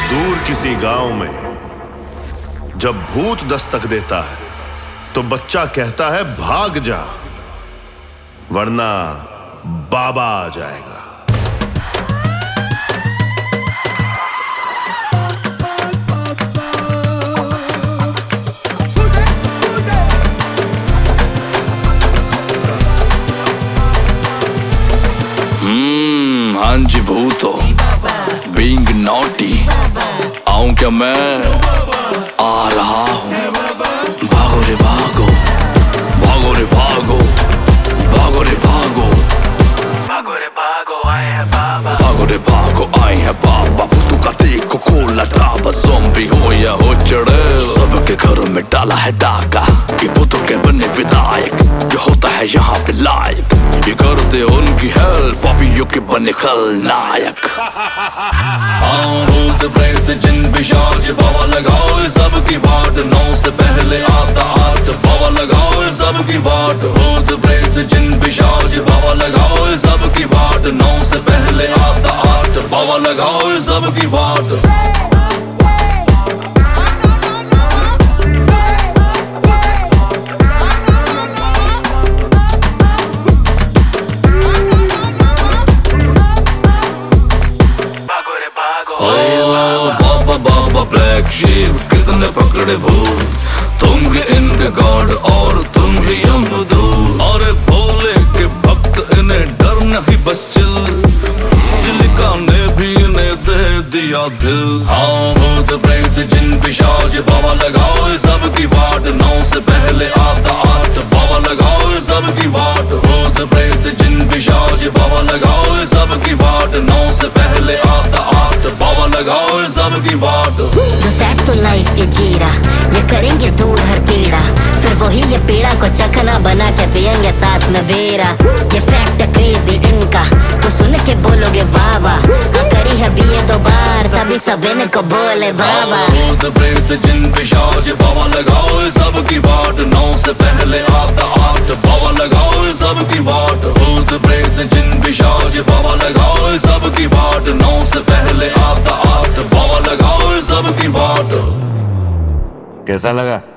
दूर किसी गांव में जब भूत दस्तक देता है तो बच्चा कहता है भाग जा, वरना बाबा आ जाएगा। हाँ जी भूतो, बीइंग नॉटी, आऊं क्या मैं? आ रहा हूँ। भागो रे भागो, भागो रे भागो, भागो रे भागो, भागो रे भागो, आए हैं बाबा। भागो रे भागो, आए हैं बाबा। भूतों का देखो खोला ड्रामा, ज़ॉम्बी हो या हो चढ़ेल, सबके घरों में डाला है डाका। ये भूतों के बने विधायक, जो होता है यहाँ पे लायक, ये करते उनकी हेल्प, पापियों के बने खलनायक। भूत प्रेत जिन पिशाच बाबा लगाओ सबकी बाट, 9 से पहले आता 8 बाबा लगाओ सबकी बाट। भूत प्रेत जिन पिशाच बाबा लगाओ सबकी बाट, 9 से पहले आता 8 बाबा लगाओ सबकी बाट। बाबा ब्लैक शीप कितने पकड़े भूत, तुम ही इनके गॉड और तुम ही यमदूत। अरे भोले के भक्त इन्हें डर नहीं बस चिल, जिलिका ने भी इन्हें दे दिया दिल। हाँ भूत प्रेत जिन पिशाच बाबा लगाओ सबकी बाट, 9 से पहले आता 8 बाबा लगाओ सबकी बाट। भूत प्रेत जिन पिशाच बाबा लगाओ सबकी बाट, 9 से पहले आता 8 बाबा लगाओ सबकी बाट। जो सैड तो लाइफ ये जी रहा, ये करेंगे दूर हर पीड़ा, फिर वही ये पीड़ा को चखना बना के पियेंगे साथ में बेरा। ये फैक्ट क्रेजी इनका तो सुन के बोलोगे वाह वाह, करी है बीए 2 बार तभी सब इनको बोले बाबा। भूत प्रेत जिन पिशाच बाबा लगाओ सबकी बाट, 9 से पहले आता 8 बाबा लगाओ सबकी बाट। भूत प्रेत जिन पिशाच बाबा लगाओ सबकी बाट, 9 से पहले आता 8 बाबा लगाओ सबकी बाट। कैसा लगा?